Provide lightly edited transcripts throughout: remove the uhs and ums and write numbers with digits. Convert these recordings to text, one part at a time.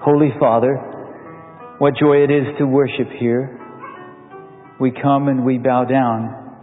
Holy Father, what joy it is to worship here. We come and we bow down.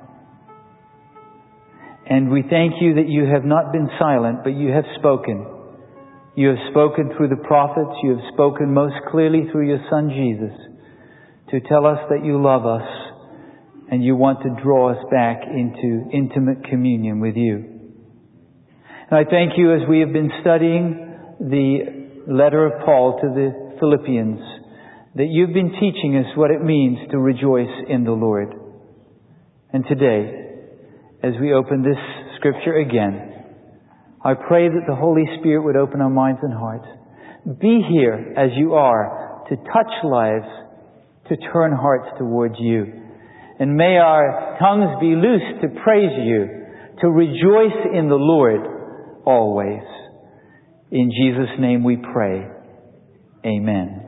And we thank you that you have not been silent, but you have spoken. You have spoken through the prophets. You have spoken most clearly through your Son Jesus to tell us that you love us and you want to draw us back into intimate communion with you. And I thank you as we have been studying the letter of Paul to the Philippians, that you've been teaching us what it means to rejoice in the Lord. And today, as we open this scripture again, I pray that the Holy Spirit would open our minds and hearts. Be here as you are to touch lives, to turn hearts towards you. And may our tongues be loose to praise you, to rejoice in the Lord always. In Jesus' name we pray. Amen.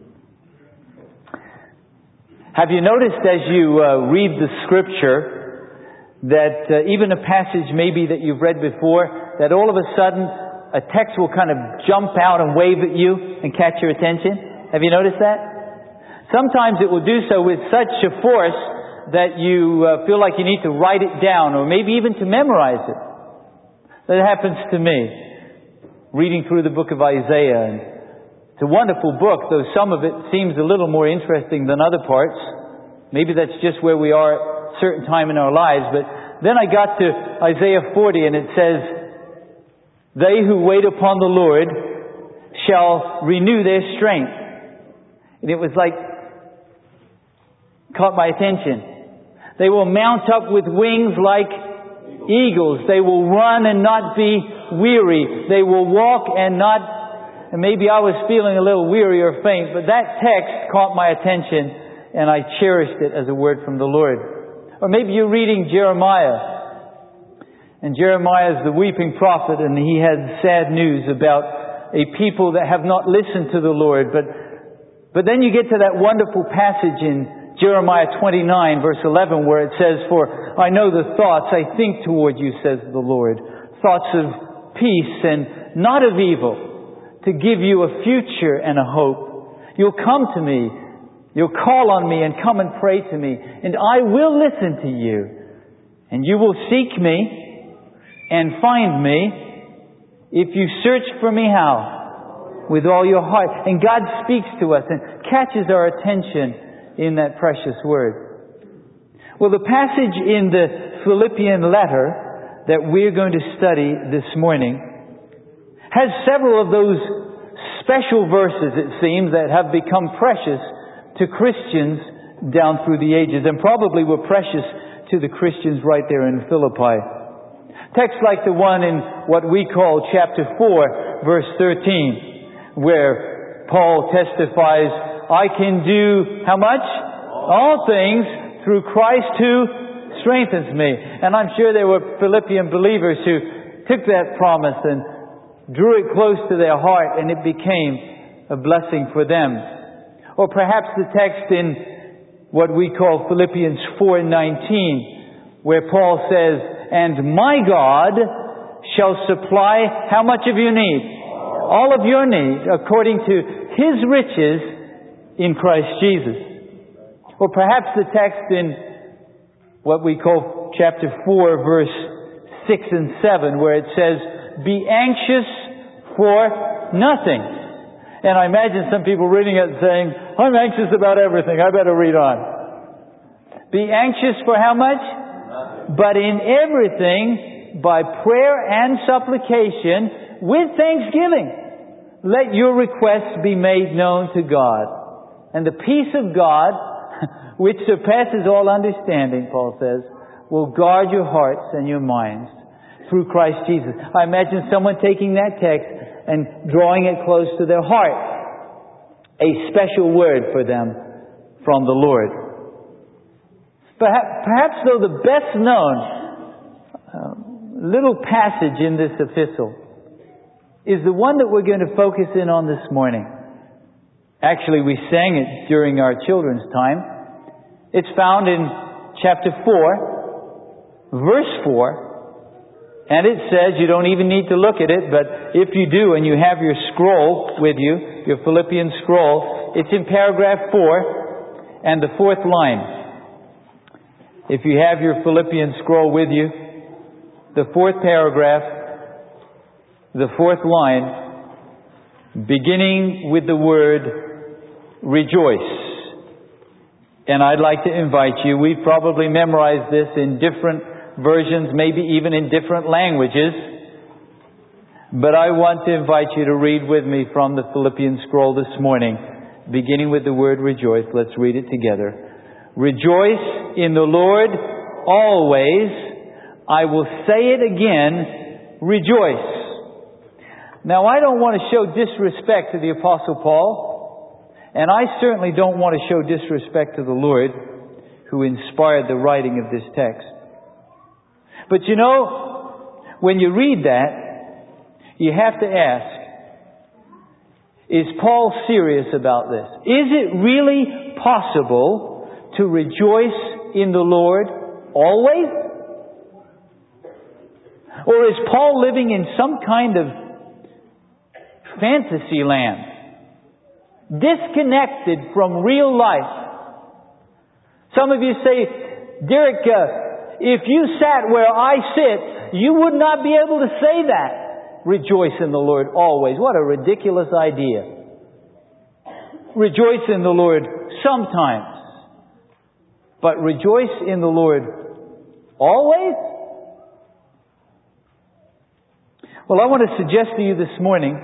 Have you noticed as you read the scripture that even a passage maybe that you've read before, that all of a sudden a text will kind of jump out and wave at you and catch your attention? Have you noticed that? Sometimes it will do so with such a force that you feel like you need to write it down or maybe even to memorize it. That happens to me, reading through the book of Isaiah. And it's a wonderful book, though some of it seems a little more interesting than other parts. Maybe that's just where we are at a certain time in our lives. But then I got to Isaiah 40 and it says, "They who wait upon the Lord shall renew their strength." And it was like, caught my attention. They will mount up with wings like eagles. They will run and not be weary. They will walk and not... And maybe I was feeling a little weary or faint, but that text caught my attention and I cherished it as a word from the Lord. Or maybe you're reading Jeremiah. And Jeremiah is the weeping prophet and he had sad news about a people that have not listened to the Lord. But then you get to that wonderful passage in Jeremiah 29 verse 11 where it says, "For I know the thoughts I think toward you, says the Lord, thoughts of peace and not of evil, to give you a future and a hope. You'll come to me, you'll call on me and come and pray to me, and I will listen to you. And you will seek me and find me if you search for me," how? With all your heart. And God speaks to us and catches our attention in that precious word. Well, the passage in the Philippian letter that we're going to study this morning has several of those special verses, it seems, that have become precious to Christians down through the ages and probably were precious to the Christians right there in Philippi. Texts like the one in what we call chapter 4, verse 13, where Paul testifies, "I can do," how much? All things through Christ who strengthens me. And I'm sure there were Philippian believers who took that promise and drew it close to their heart, and it became a blessing for them. Or perhaps the text in what we call Philippians 4:19, where Paul says, "And my God shall supply," how much of your need? All of your need, according to His riches in Christ Jesus. Or perhaps the text in what we call chapter 4, verse 6 and 7, where it says, "Be anxious for nothing." And I imagine some people reading it saying, "I'm anxious about everything. I better read on." Be anxious for how much? Nothing. "But in everything, by prayer and supplication, with thanksgiving, let your requests be made known to God. And the peace of God, which surpasses all understanding," Paul says, "will guard your hearts and your minds through Christ Jesus." I imagine someone taking that text and drawing it close to their heart. A special word for them from the Lord. Perhaps though the best known little passage in this epistle is the one that we're going to focus in on this morning. Actually, we sang it during our children's time. It's found in chapter 4, verse 4. And it says, you don't even need to look at it, but if you do and you have your scroll with you, your Philippians scroll, it's in paragraph 4 and the 4th line. If you have your Philippians scroll with you, the 4th paragraph, the 4th line, beginning with the word rejoice. And I'd like to invite you, we've probably memorized this in different versions, maybe even in different languages, but I want to invite you to read with me from the Philippians scroll this morning, beginning with the word rejoice. Let's read it together. Rejoice in the Lord always. I will say it again, rejoice. Now, I don't want to show disrespect to the Apostle Paul, and I certainly don't want to show disrespect to the Lord who inspired the writing of this text. But you know, when you read that, you have to ask, is Paul serious about this? Is it really possible to rejoice in the Lord always? Or is Paul living in some kind of fantasy land, disconnected from real life? Some of you say, Derek, if you sat where I sit, you would not be able to say that. Rejoice in the Lord always. What a ridiculous idea. Rejoice in the Lord sometimes, but rejoice in the Lord always? Well, I want to suggest to you this morning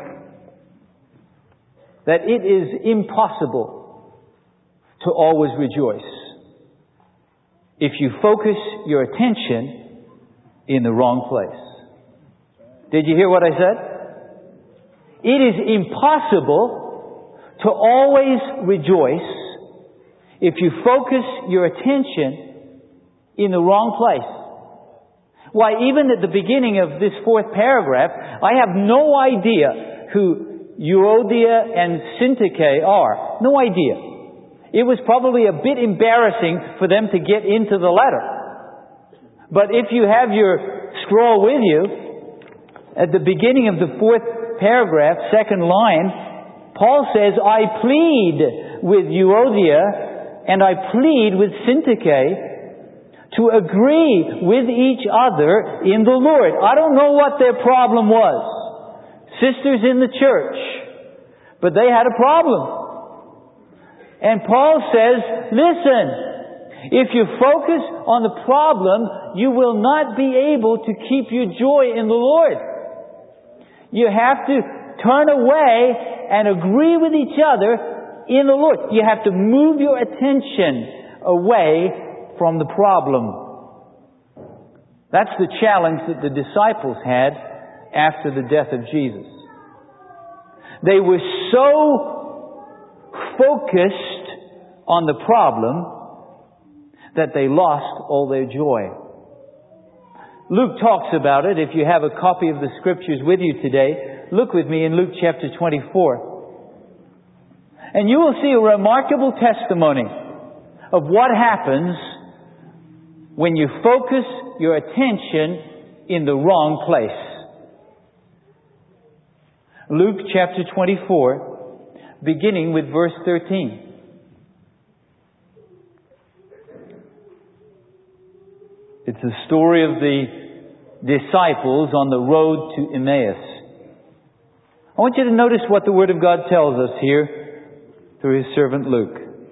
that it is impossible to always rejoice if you focus your attention in the wrong place. Did you hear what I said? It is impossible to always rejoice if you focus your attention in the wrong place. Why, even at the beginning of this 4th paragraph, I have no idea who Euodia and Syntyche are. No idea. It was probably a bit embarrassing for them to get into the letter. But if you have your scroll with you, at the beginning of the 4th paragraph, 2nd line, Paul says, I plead with Euodia and I plead with Syntyche to agree with each other in the Lord. I don't know what their problem was. Sisters in the church. But they had a problem. And Paul says, listen, if you focus on the problem, you will not be able to keep your joy in the Lord. You have to turn away and agree with each other in the Lord. You have to move your attention away from the problem. That's the challenge that the disciples had after the death of Jesus. They were so focused on the problem that they lost all their joy. Luke talks about it. If you have a copy of the Scriptures with you today, look with me in Luke chapter 24. And you will see a remarkable testimony of what happens when you focus your attention in the wrong place. Luke chapter 24, beginning with verse 13. It's the story of the disciples on the road to Emmaus. I want you to notice what the Word of God tells us here through His servant Luke.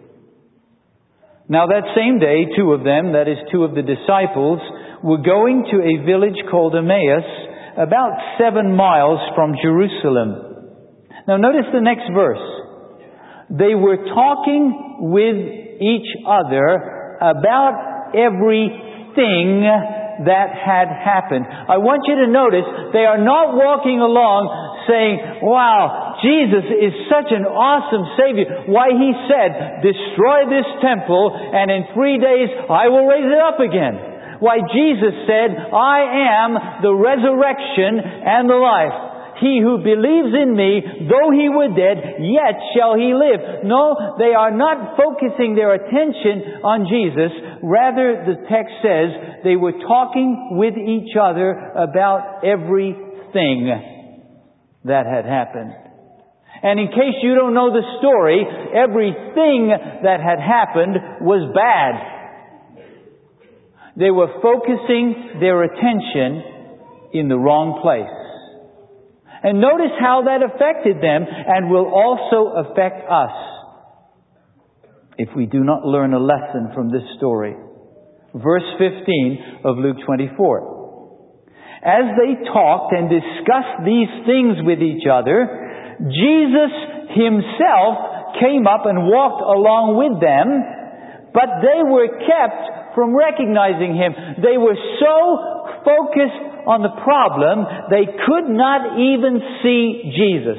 Now that same day, 2 of them, that is 2 of the disciples, were going to a village called Emmaus, about 7 miles from Jerusalem. Now notice the next verse. They were talking with each other about everything that had happened. I want you to notice they are not walking along saying, wow, Jesus is such an awesome Savior. Why, He said, destroy this temple and in 3 days I will raise it up again. Why, Jesus said, I am the resurrection and the life. He who believes in me, though he were dead, yet shall he live. No, they are not focusing their attention on Jesus. Rather, the text says they were talking with each other about everything that had happened. And in case you don't know the story, everything that had happened was bad. They were focusing their attention in the wrong place. And notice how that affected them and will also affect us if we do not learn a lesson from this story. Verse 15 of Luke 24. As they talked and discussed these things with each other, Jesus Himself came up and walked along with them, but they were kept from recognizing Him. They were so focused on the problem, they could not even see Jesus.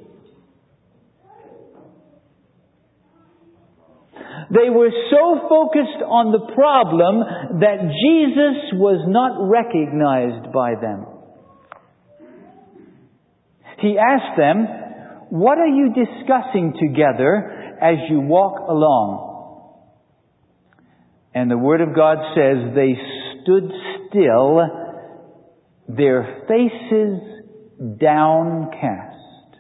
They were so focused on the problem that Jesus was not recognized by them. He asked them, "What are you discussing together as you walk along?" And the Word of God says they stood still, their faces downcast.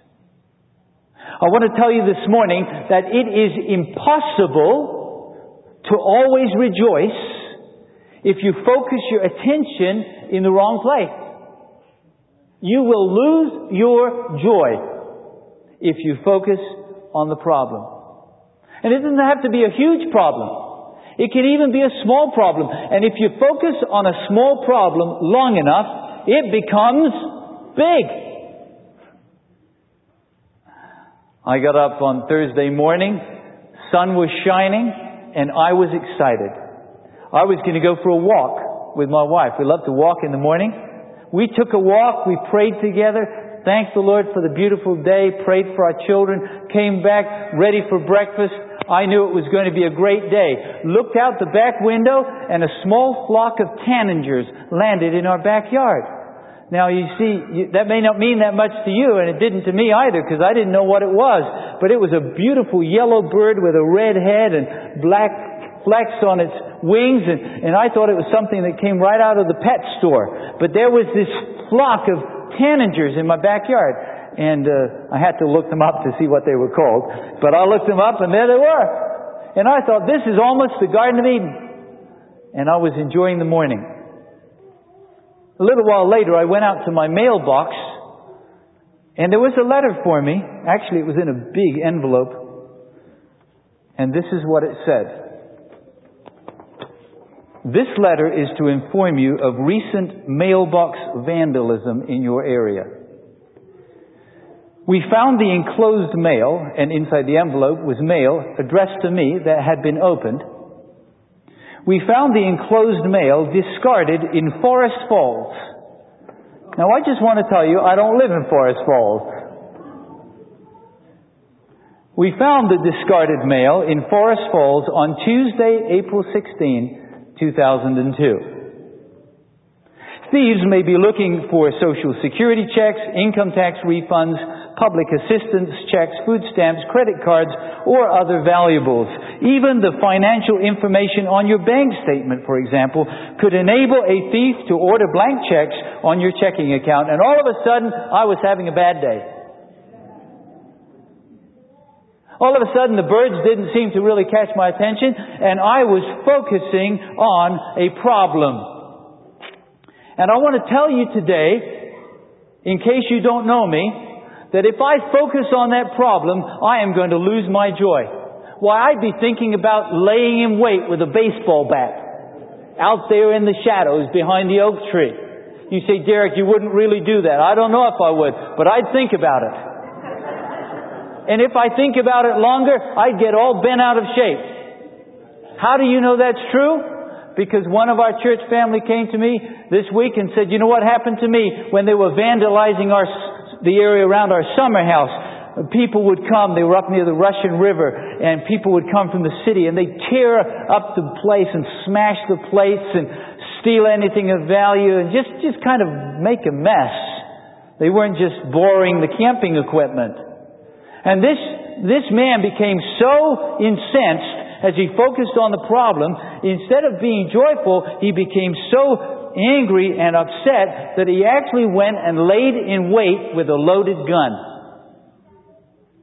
I want to tell you this morning that it is impossible to always rejoice if you focus your attention in the wrong place. You will lose your joy if you focus on the problem. And it doesn't have to be a huge problem. It can even be a small problem. And if you focus on a small problem long enough, it becomes big. I got up on Thursday morning, sun was shining, and I was excited. I was going to go for a walk with my wife. We love to walk in the morning. We took a walk, we prayed together, thanked the Lord for the beautiful day, prayed for our children, came back ready for breakfast. I knew it was going to be a great day. Looked out the back window and a small flock of tanagers landed in our backyard. Now you see, that may not mean that much to you, and it didn't to me either, because I didn't know what it was. But it was a beautiful yellow bird with a red head and black flecks on its wings, and I thought it was something that came right out of the pet store. But there was this flock of tanagers in my backyard, and I had to look them up to see what they were called. But I looked them up, and there they were. And I thought, this is almost the Garden of Eden. And I was enjoying the morning. A little while later, I went out to my mailbox, and there was a letter for me. Actually, it was in a big envelope. And this is what it said. This letter is to inform you of recent mailbox vandalism in your area. We found the enclosed mail, and inside the envelope was mail addressed to me that had been opened. We found the enclosed mail discarded in Forest Falls. Now, I just want to tell you, I don't live in Forest Falls. We found the discarded mail in Forest Falls on Tuesday, April 16, 2002. Thieves may be looking for Social Security checks, income tax refunds, public assistance checks, food stamps, credit cards, or other valuables. Even the financial information on your bank statement, for example, could enable a thief to order blank checks on your checking account. And all of a sudden, I was having a bad day. All of a sudden, the birds didn't seem to really catch my attention, and I was focusing on a problem. And I want to tell you today, in case you don't know me, that if I focus on that problem, I am going to lose my joy. Why, I'd be thinking about laying in wait with a baseball bat out there in the shadows behind the oak tree. You say, Derek, you wouldn't really do that. I don't know if I would, but I'd think about it. And if I think about it longer, I'd get all bent out of shape. How do you know that's true? Because one of our church family came to me this week and said, you know what happened to me when they were vandalizing the area around our summer house? People would come, they were up near the Russian River, and people would come from the city and they'd tear up the place and smash the plates and steal anything of value and just kind of make a mess. They weren't just borrowing the camping equipment. And this man became so incensed as he focused on the problem. Instead of being joyful, he became so angry and upset that he actually went and laid in wait with a loaded gun.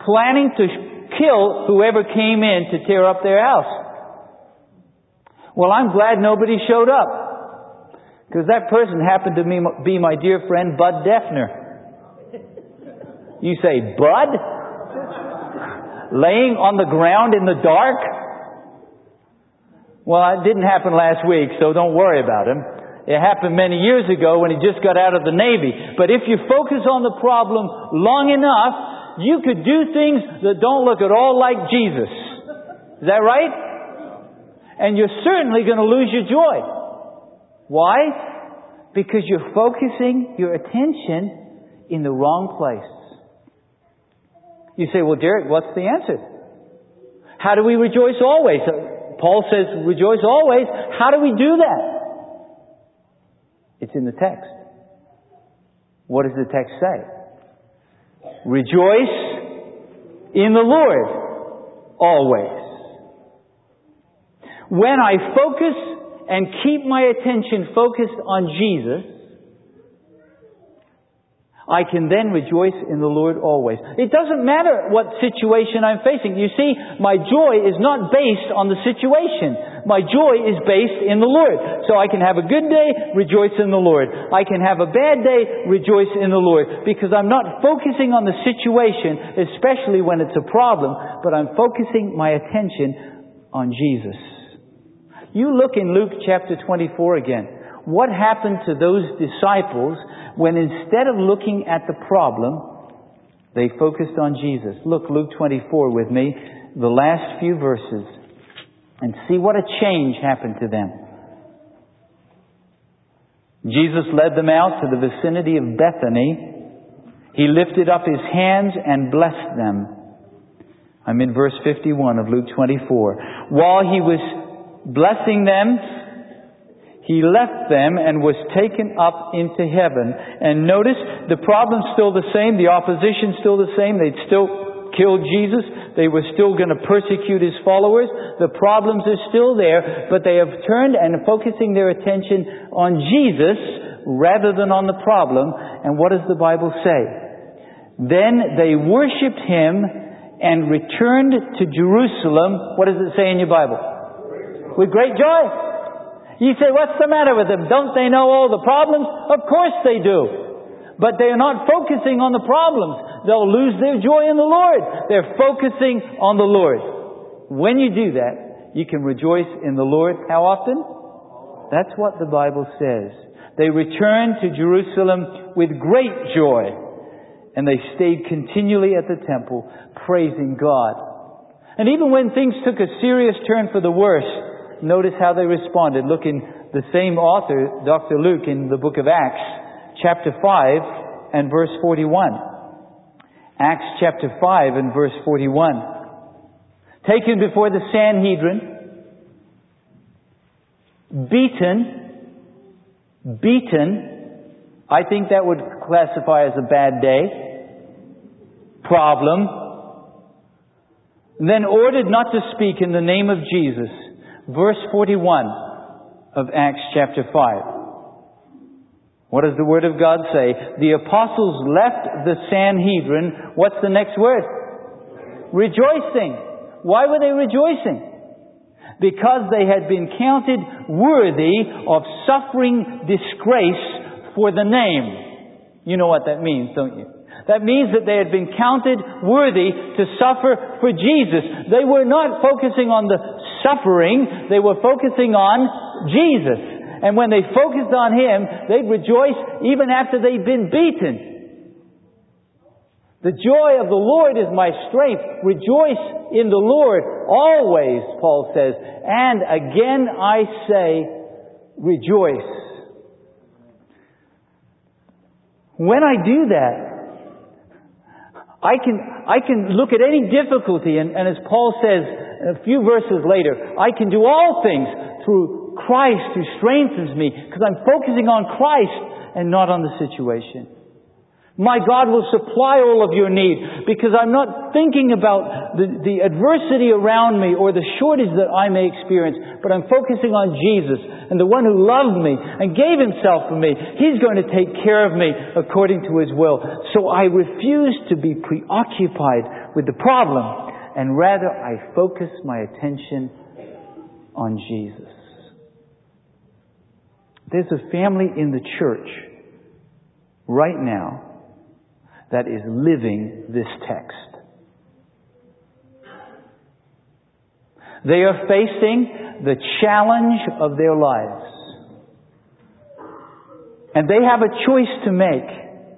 planning to kill whoever came in to tear up their house. Well, I'm glad nobody showed up, because that person happened to be my dear friend Bud Defner. You say, Bud? Laying on the ground in the dark? Well, it didn't happen last week, so don't worry about him. It happened many years ago when he just got out of the Navy. But if you focus on the problem long enough, you could do things that don't look at all like Jesus. Is that right? And you're certainly going to lose your joy. Why? Because you're focusing your attention in the wrong place. You say, well, Derek, what's the answer? How do we rejoice always? Paul says, rejoice always. How do we do that? It's in the text. What does the text say? Rejoice in the Lord always. When I focus and keep my attention focused on Jesus, I can then rejoice in the Lord always. It doesn't matter what situation I'm facing. You see, my joy is not based on the situation. My joy is based in the Lord. So I can have a good day, rejoice in the Lord. I can have a bad day, rejoice in the Lord. Because I'm not focusing on the situation, especially when it's a problem, but I'm focusing my attention on Jesus. You look in Luke chapter 24 again. What happened to those disciples when instead of looking at the problem, they focused on Jesus? Look, Luke 24 with me, the last few verses, and see what a change happened to them. Jesus led them out to the vicinity of Bethany. He lifted up His hands and blessed them. I'm in verse 51 of Luke 24. While He was blessing them, He left them and was taken up into heaven. And notice, the problem's still the same. The opposition's still the same. They'd still killed Jesus. They were still going to persecute His followers. The problems are still there, but they have turned and focusing their attention on Jesus rather than on the problem. And what does the Bible say? Then they worshipped Him and returned to Jerusalem. What does it say in your Bible? With great joy. You say, what's the matter with them? Don't they know all the problems? Of course they do. But they're not focusing on the problems. They'll lose their joy in the Lord. They're focusing on the Lord. When you do that, you can rejoice in the Lord. How often? That's what the Bible says. They returned to Jerusalem with great joy. And they stayed continually at the temple, praising God. And even when things took a serious turn for the worse, notice how they responded. Look in the same author, Dr. Luke, in the book of Acts, chapter 5 and verse 41. Acts chapter 5 and verse 41. Taken before the Sanhedrin, beaten. I think that would classify as a bad day, problem. Then ordered not to speak in the name of Jesus. Verse 41 of Acts chapter 5. What does the Word of God say? The apostles left the Sanhedrin. What's the next word? Rejoicing. Why were they rejoicing? Because they had been counted worthy of suffering disgrace for the name. You know what that means, don't you? That means that they had been counted worthy to suffer for Jesus. They were not focusing on the suffering. They were focusing on Jesus. And when they focused on Him, they'd rejoice even after they'd been beaten. The joy of the Lord is my strength. Rejoice in the Lord always, Paul says. And again I say, rejoice. When I do that, I can look at any difficulty, and as Paul says a few verses later, I can do all things through Christ who strengthens me, because I'm focusing on Christ and not on the situation. My God will supply all of your need, because I'm not thinking about the adversity around me or the shortage that I may experience, but I'm focusing on Jesus and the one who loved me and gave Himself for me. He's going to take care of me according to His will. So I refuse to be preoccupied with the problem, and rather I focus my attention on Jesus. There's a family in the church right now that is living this text. They are facing the challenge of their lives. And they have a choice to make.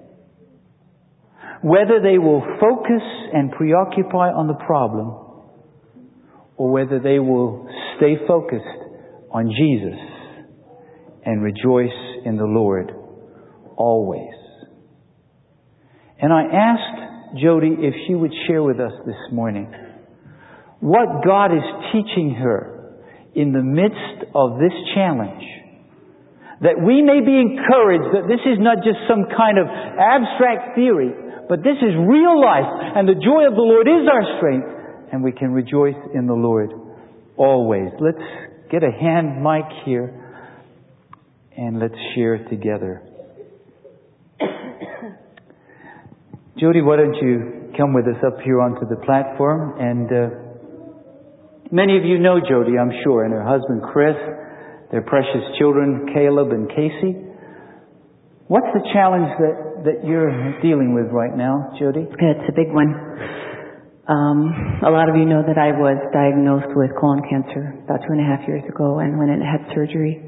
Whether they will focus and preoccupy on the problem, or whether they will stay focused on Jesus and rejoice in the Lord always. And I asked Jody if she would share with us this morning what God is teaching her in the midst of this challenge, that we may be encouraged that this is not just some kind of abstract theory, but this is real life, and the joy of the Lord is our strength, and we can rejoice in the Lord always. Let's get a hand mic here, and let's share together. Jody, why don't you come with us up here onto the platform? And many of you know Jody, I'm sure, and her husband Chris, their precious children Caleb and Casey. What's the challenge that you're dealing with right now, Jody? It's a big one. A lot of you know that I was diagnosed with colon cancer about 2.5 years ago, and went in and had surgery.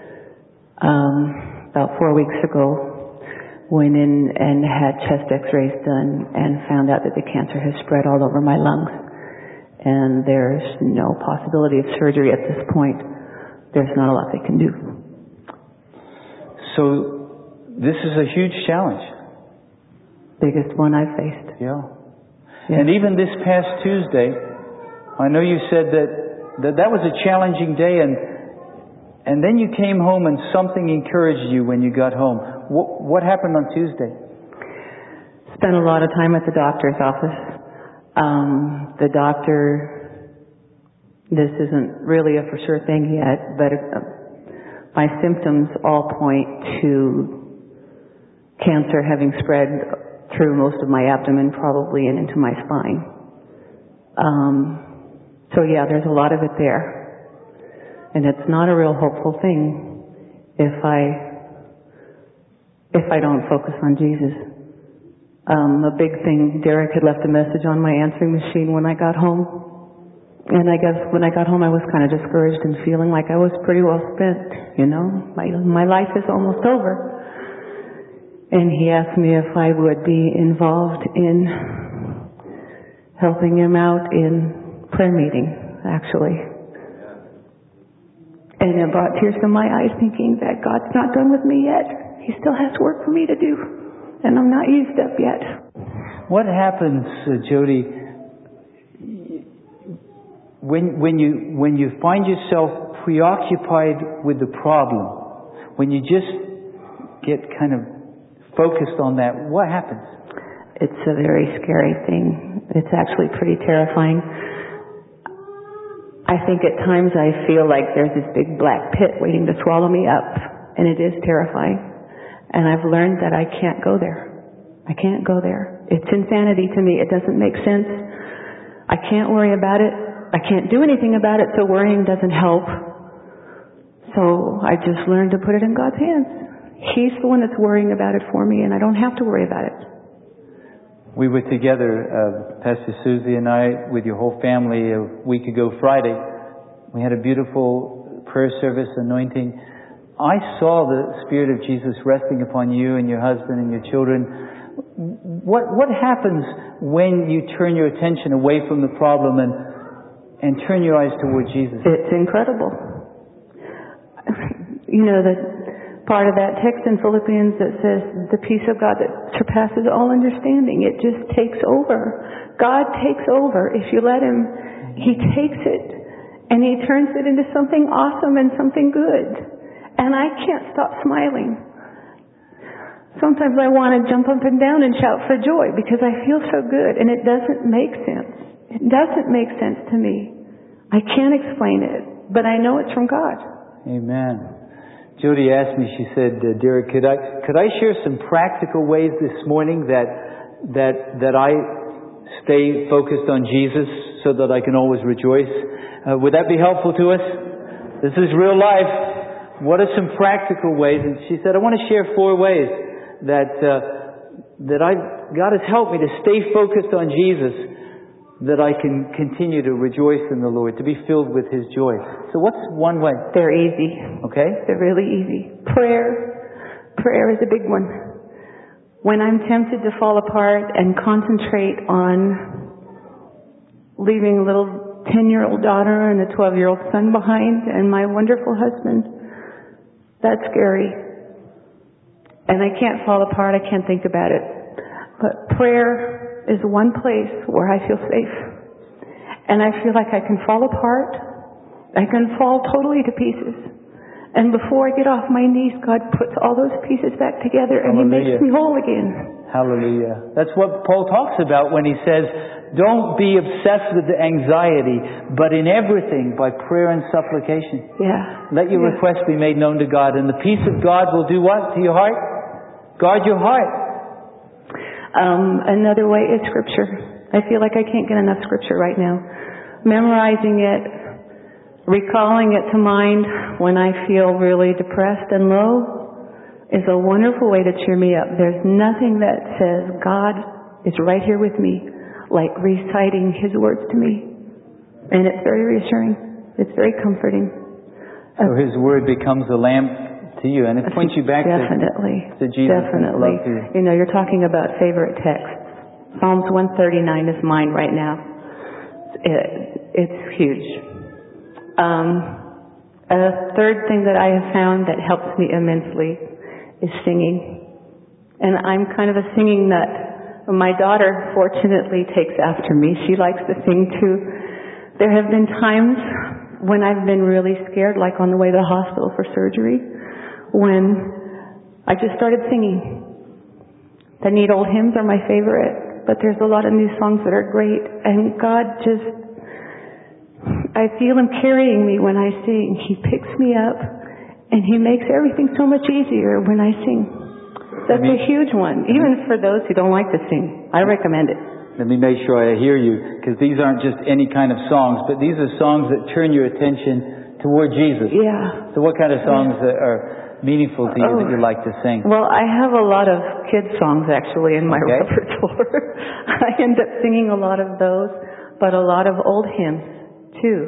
About 4 weeks ago, went in and had chest x-rays done and found out that the cancer has spread all over my lungs. And there's no possibility of surgery at this point. There's not a lot they can do. So, this is a huge challenge. Biggest one I've faced. Yeah. And even this past Tuesday, I know you said that was a challenging day, and then you came home and something encouraged you when you got home. What happened on Tuesday? Spent a lot of time at the doctor's office. The doctor, this isn't really a for sure thing yet, but my symptoms all point to cancer having spread through most of my abdomen, probably, and into my spine. So yeah, there's a lot of it there. And it's not a real hopeful thing if I don't focus on Jesus. A big thing, Derek had left a message on my answering machine when I got home. And I guess when I got home I was kind of discouraged and feeling like I was pretty well spent, you know. My life is almost over. And he asked me if I would be involved in helping him out in prayer meeting, actually. And it brought tears to my eyes, thinking that God's not done with me yet. He still has work for me to do. And I'm not used up yet. What happens, Jody, when you find yourself preoccupied with the problem, when you just get kind of focused on that, what happens? It's a very scary thing. It's actually pretty terrifying. I think at times I feel like there's this big black pit waiting to swallow me up, and it is terrifying. And I've learned that I can't go there. I can't go there. It's insanity to me. It doesn't make sense. I can't worry about it. I can't do anything about it, so worrying doesn't help. So I just learned to put it in God's hands. He's the one that's worrying about it for me, and I don't have to worry about it. We were together, Pastor Susie and I, with your whole family a week ago Friday. We had a beautiful prayer service, anointing. I saw the Spirit of Jesus resting upon you and your husband and your children. What happens when you turn your attention away from the problem and turn your eyes toward Jesus? It's incredible. You know, the part of that text in Philippians that says, the peace of God that surpasses all understanding, it just takes over. God takes over. If you let Him, He takes it and He turns it into something awesome and something good. And I can't stop smiling. Sometimes I want to jump up and down and shout for joy because I feel so good, and it doesn't make sense. It doesn't make sense to me. I can't explain it, but I know it's from God. Amen. Jody asked me, she said, Derek, could I share some practical ways this morning that I stay focused on Jesus so that I can always rejoice. Would that be helpful to us? This is real life. What are some practical ways? And she said, I want to share 4 ways that God has helped me to stay focused on Jesus, that I can continue to rejoice in the Lord, to be filled with His joy. So what's one way? They're easy. Okay. They're really easy. Prayer is a big one. When I'm tempted to fall apart and concentrate on leaving a little 10-year-old daughter and a 12-year-old son behind and my wonderful husband, that's scary. And I can't fall apart. I can't think about it. But prayer is one place where I feel safe. And I feel like I can fall apart. I can fall totally to pieces. And before I get off my knees, God puts all those pieces back together and He makes me whole again. Hallelujah. That's what Paul talks about when he says, don't be obsessed with the anxiety, but in everything by prayer and supplication. Yeah. Let your requests be made known to God, and the peace of God will do what to your heart? Guard your heart. Another way is Scripture. I feel like I can't get enough Scripture right now. Memorizing it, recalling it to mind when I feel really depressed and low is a wonderful way to cheer me up. There's nothing that says God is right here with me like reciting His words to me. And it's very reassuring. It's very comforting. So His Word becomes a lamp to you, and it points you back to Jesus. Definitely. You know, you're talking about favorite texts. Psalms 139 is mine right now. It's huge. A third thing that I have found that helps me immensely is singing. And I'm kind of a singing nut. My daughter fortunately takes after me. She likes to sing too. There have been times when I've been really scared, like on the way to the hospital for surgery, when I just started singing. The Neat Old Hymns are my favorite, but there's a lot of new songs that are great. And God just, I feel Him carrying me when I sing. He picks me up and He makes everything so much easier when I sing. That's a huge one, even for those who don't like to sing. I recommend it. Let me make sure I hear you, because these aren't just any kind of songs, but these are songs that turn your attention toward Jesus. Yeah. So what kind of songs are meaningful to you that you like to sing? Well, I have a lot of kids' songs actually in my repertoire. I end up singing a lot of those, but a lot of old hymns too.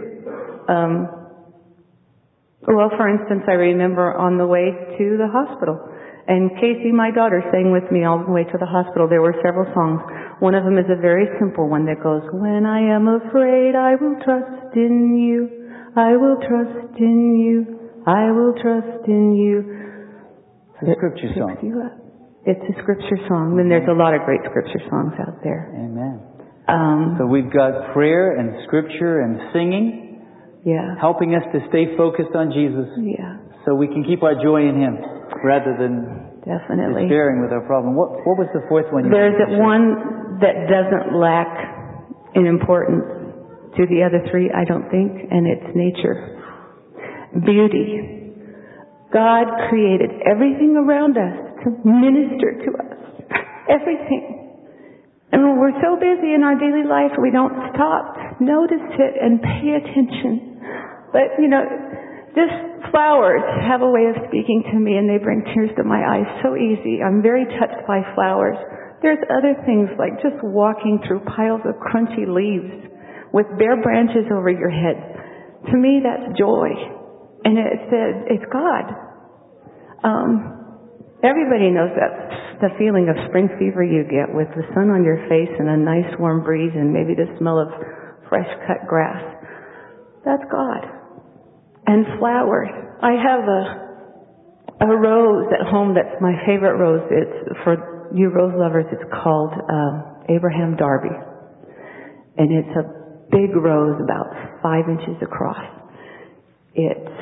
Well, for instance, I remember on the way to the hospital, and Casey, my daughter, sang with me all the way to the hospital. There were several songs. One of them is a very simple one that goes, when I am afraid, I will trust in you. I will trust in you. I will trust in you. It's a scripture song. It's a scripture song. And there's a lot of great scripture songs out there. Amen. So we've got prayer and scripture and singing. Yeah. Helping us to stay focused on Jesus. Yeah. So we can keep our joy in Him rather than despairing with our problem. What was the fourth one? There's one that doesn't lack in importance to the other three, I don't think, and it's nature. Beauty. God created everything around us to minister to us. Everything. And when we're so busy in our daily life, we don't stop to notice it and pay attention. But, you know, just flowers have a way of speaking to me, and they bring tears to my eyes so easy. I'm very touched by flowers. There's other things like just walking through piles of crunchy leaves with bare branches over your head. To me, that's joy. And it's God. Everybody knows that the feeling of spring fever you get with the sun on your face and a nice warm breeze and maybe the smell of fresh cut grass. That's God. And flowers. I have a rose at home that's my favorite rose. It's for you rose lovers. It's called Abraham Darby, and it's a big rose about 5 inches across. It's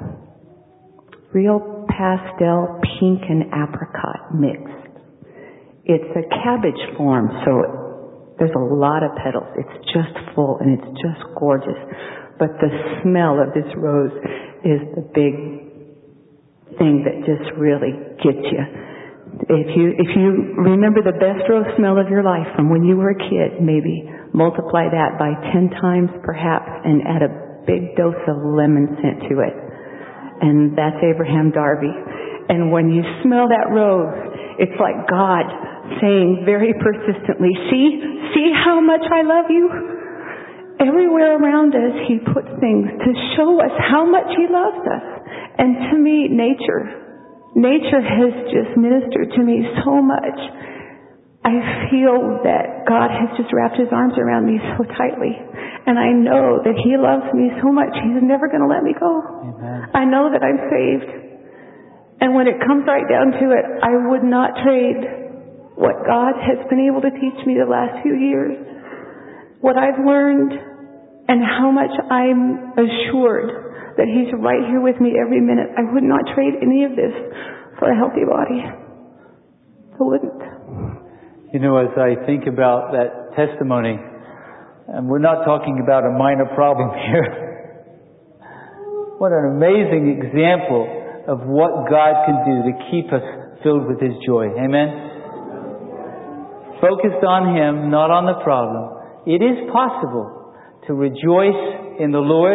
real pastel pink and apricot mixed. It's a cabbage form, so there's a lot of petals. It's just full and it's just gorgeous. But the smell of this rose is the big thing that just really gets you. If you remember the best rose smell of your life from when you were a kid, maybe multiply that by 10 times perhaps and add a big dose of lemon scent to it. And that's Abraham Darby. And when you smell that rose, it's like God saying very persistently, see how much I love you? Everywhere around us, He puts things to show us how much He loves us. And to me, nature has just ministered to me so much. I feel that God has just wrapped His arms around me so tightly. And I know that He loves me so much, He's never going to let me go. Amen. I know that I'm saved. And when it comes right down to it, I would not trade what God has been able to teach me the last few years, what I've learned, and how much I'm assured that He's right here with me every minute. I would not trade any of this for a healthy body. I wouldn't. You know, as I think about that testimony, and we're not talking about a minor problem here. What an amazing example of what God can do to keep us filled with His joy. Amen? Focused on Him, not on the problem. It is possible to rejoice in the Lord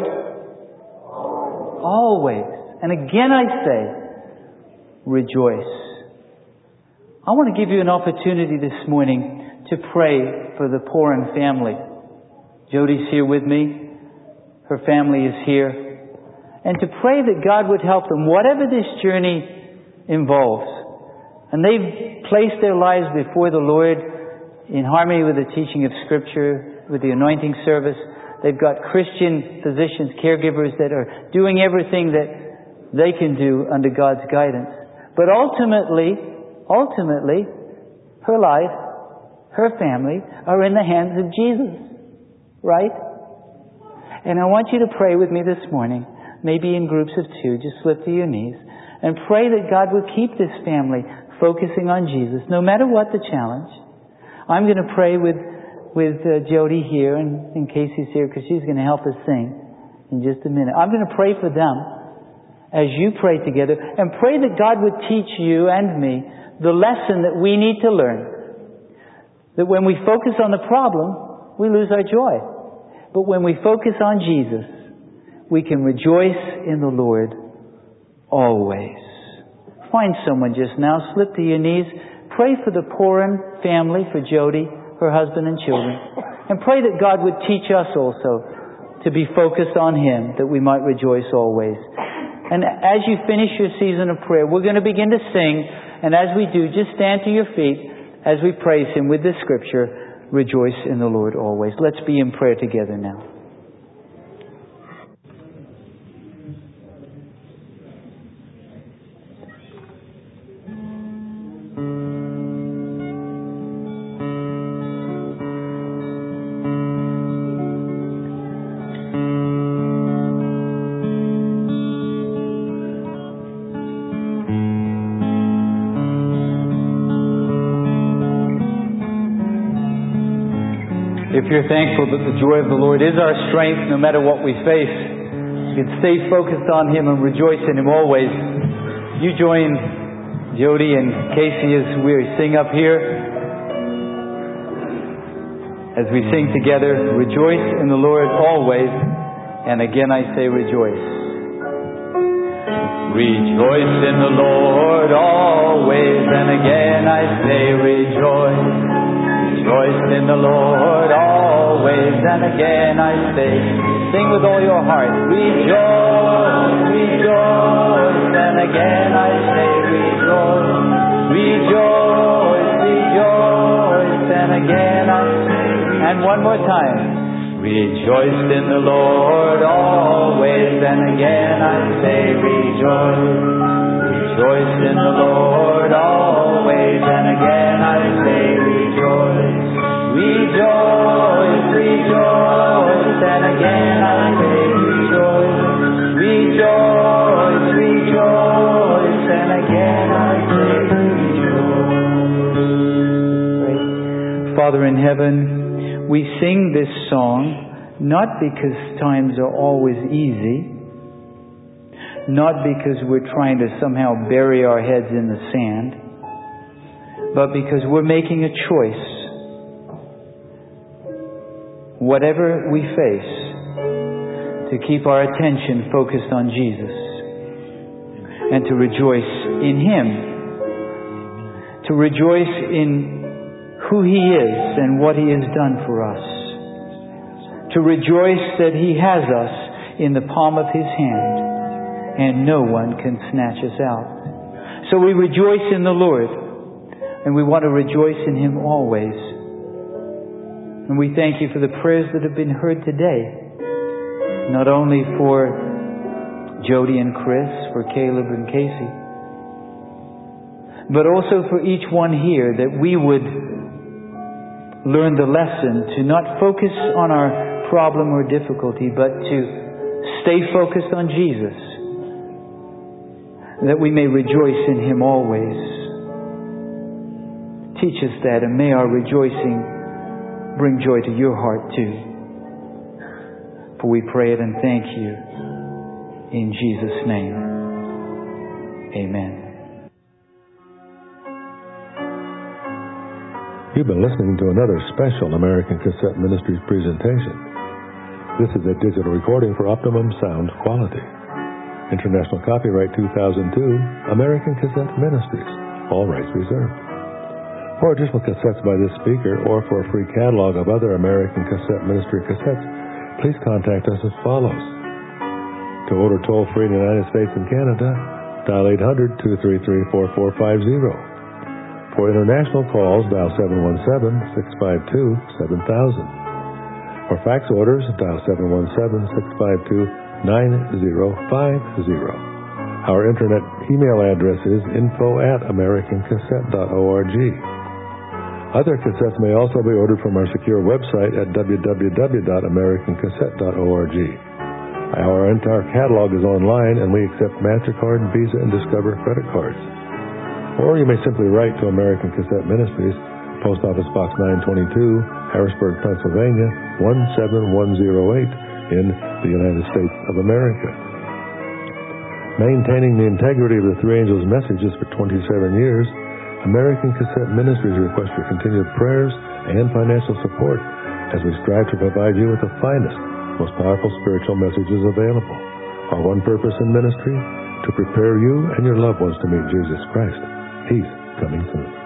always. And again I say, rejoice. I want to give you an opportunity this morning to pray for the Poran family. Jody's here with me. Her family is here. And to pray that God would help them, whatever this journey involves. And they've placed their lives before the Lord in harmony with the teaching of Scripture, with the anointing service. They've got Christian physicians, caregivers that are doing everything that they can do under God's guidance. But ultimately, her life, her family are in the hands of Jesus. Right? And I want you to pray with me this morning, maybe in groups of 2, just slip to your knees, and pray that God would keep this family focusing on Jesus, no matter what the challenge. I'm going to pray with Jody here, and in Casey's here, because she's going to help us sing in just a minute. I'm going to pray for them as you pray together, and pray that God would teach you and me the lesson that we need to learn. That when we focus on the problem, we lose our joy. But when we focus on Jesus, we can rejoice in the Lord always. Find someone just now, slip to your knees, pray for the Poran family, for Jody, her husband and children, and pray that God would teach us also to be focused on Him, that we might rejoice always. And as you finish your season of prayer, we're going to begin to sing, and as we do, just stand to your feet as we praise Him with this scripture, rejoice in the Lord always. Let's be in prayer together now. If you're thankful that the joy of the Lord is our strength no matter what we face, you can stay focused on Him and rejoice in Him always. You join Jody and Casey as we sing up here. As we sing together, rejoice in the Lord always. And again I say rejoice. Rejoice in the Lord always. And again I say rejoice. Rejoice in the Lord always, and again I say, sing with all your heart, rejoice, rejoice, and again I say, rejoice, rejoice, rejoice, and again I say, and one more time, rejoice in the Lord always, and again I say, rejoice, rejoice in the Lord always, and again I say, rejoice. Rejoice, rejoice, and again I say rejoice. Rejoice, rejoice, and again I say rejoice. Father in heaven, we sing this song not because times are always easy, not because we're trying to somehow bury our heads in the sand, but because we're making a choice, whatever we face, to keep our attention focused on Jesus and to rejoice in Him, to rejoice in who He is and what He has done for us, to rejoice that He has us in the palm of His hand and no one can snatch us out. So we rejoice in the Lord, and we want to rejoice in Him always. And we thank You for the prayers that have been heard today, not only for Jody and Chris, for Caleb and Casey, but also for each one here, that we would learn the lesson to not focus on our problem or difficulty, but to stay focused on Jesus, that we may rejoice in Him always. Teach us that, and may our rejoicing bring joy to Your heart too. For we pray it and thank You in Jesus' name. Amen. You've been listening to another special American Cassette Ministries presentation. This is a digital recording for optimum sound quality. International copyright 2002, American Cassette Ministries. All rights reserved. For additional cassettes by this speaker or for a free catalog of other American Cassette Ministry cassettes, please contact us as follows. To order toll-free in the United States and Canada, dial 800-233-4450. For international calls, dial 717-652-7000. For fax orders, dial 717-652-9050. Our internet email address is info@americancassette.org. Other cassettes may also be ordered from our secure website at www.americancassette.org. Our entire catalog is online, and we accept MasterCard, Visa, and Discover credit cards. Or you may simply write to American Cassette Ministries, Post Office Box 922, Harrisburg, Pennsylvania, 17108 in the United States of America. Maintaining the integrity of the Three Angels' messages for 27 years, American Cassette Ministries requests your continued prayers and financial support as we strive to provide you with the finest, most powerful spiritual messages available. Our one purpose in ministry, to prepare you and your loved ones to meet Jesus Christ. He's coming soon.